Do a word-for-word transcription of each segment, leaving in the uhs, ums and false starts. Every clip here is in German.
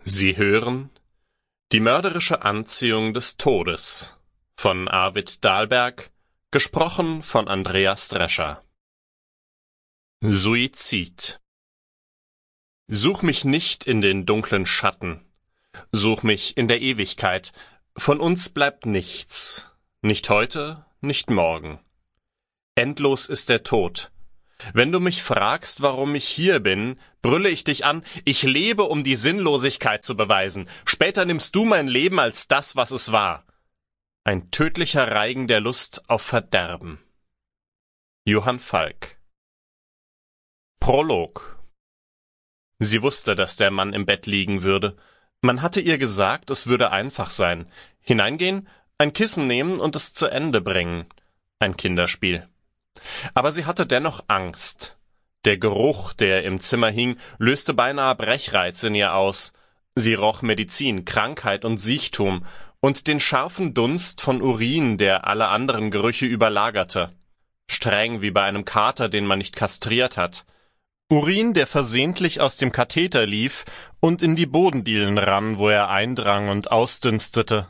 Sie hören Die mörderische Anziehung des Todes von Arvid Dahlberg, gesprochen von Andreas Drescher. Suizid. Such mich nicht in den dunklen Schatten, such mich in der Ewigkeit, von uns bleibt nichts, nicht heute, nicht morgen. Endlos ist der Tod. Wenn du mich fragst, warum ich hier bin, brülle ich dich an, ich lebe, um die Sinnlosigkeit zu beweisen. Später nimmst du mein Leben als das, was es war. Ein tödlicher Reigen der Lust auf Verderben. Johann Falk. Prolog. Sie wusste, dass der Mann im Bett liegen würde. Man hatte ihr gesagt, es würde einfach sein. Hineingehen, ein Kissen nehmen und es zu Ende bringen. Ein Kinderspiel. Aber sie hatte dennoch Angst. Der Geruch, der im Zimmer hing, löste beinahe Brechreiz in ihr aus. Sie roch Medizin, Krankheit und Siechtum und den scharfen Dunst von Urin, der alle anderen Gerüche überlagerte. Streng wie bei einem Kater, den man nicht kastriert hat. Urin, der versehentlich aus dem Katheter lief und in die Bodendielen rann, wo er eindrang und ausdünstete.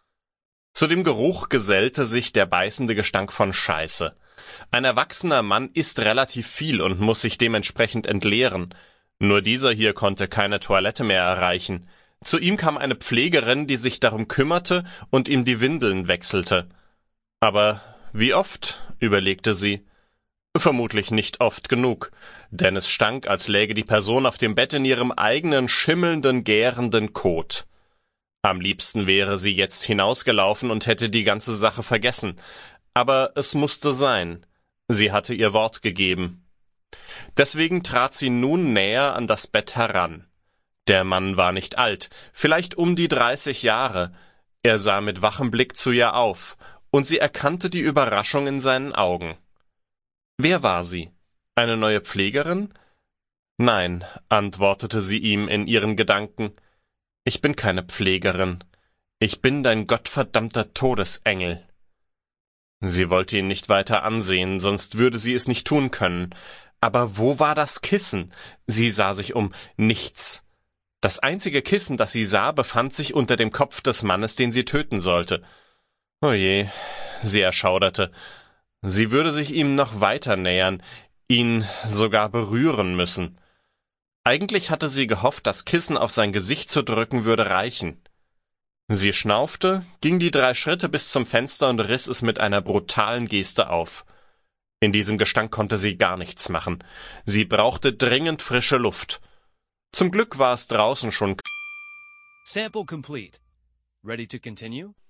Zu dem Geruch gesellte sich der beißende Gestank von Scheiße. Ein erwachsener Mann isst relativ viel und muss sich dementsprechend entleeren. Nur dieser hier konnte keine Toilette mehr erreichen. Zu ihm kam eine Pflegerin, die sich darum kümmerte und ihm die Windeln wechselte. Aber wie oft, überlegte sie. Vermutlich nicht oft genug, denn es stank, als läge die Person auf dem Bett in ihrem eigenen schimmelnden, gärenden Kot. Am liebsten wäre sie jetzt hinausgelaufen und hätte die ganze Sache vergessen. Aber es musste sein. Sie hatte ihr Wort gegeben. Deswegen trat sie nun näher an das Bett heran. Der Mann war nicht alt, vielleicht um die dreißig Jahre. Er sah mit wachem Blick zu ihr auf, und sie erkannte die Überraschung in seinen Augen. Wer war sie? Eine neue Pflegerin? Nein, antwortete sie ihm in ihren Gedanken. Ich bin keine Pflegerin. Ich bin dein gottverdammter Todesengel. Sie wollte ihn nicht weiter ansehen, sonst würde sie es nicht tun können. Aber wo war das Kissen? Sie sah sich um. Nichts. Das einzige Kissen, das sie sah, befand sich unter dem Kopf des Mannes, den sie töten sollte. Oh je, sie erschauderte. Sie würde sich ihm noch weiter nähern, ihn sogar berühren müssen. Eigentlich hatte sie gehofft, das Kissen auf sein Gesicht zu drücken würde reichen. Sie schnaufte, ging die drei Schritte bis zum Fenster und riss es mit einer brutalen Geste auf. In diesem Gestank konnte sie gar nichts machen. Sie brauchte dringend frische Luft. Zum Glück war es draußen schon. Sample complete. Ready to continue?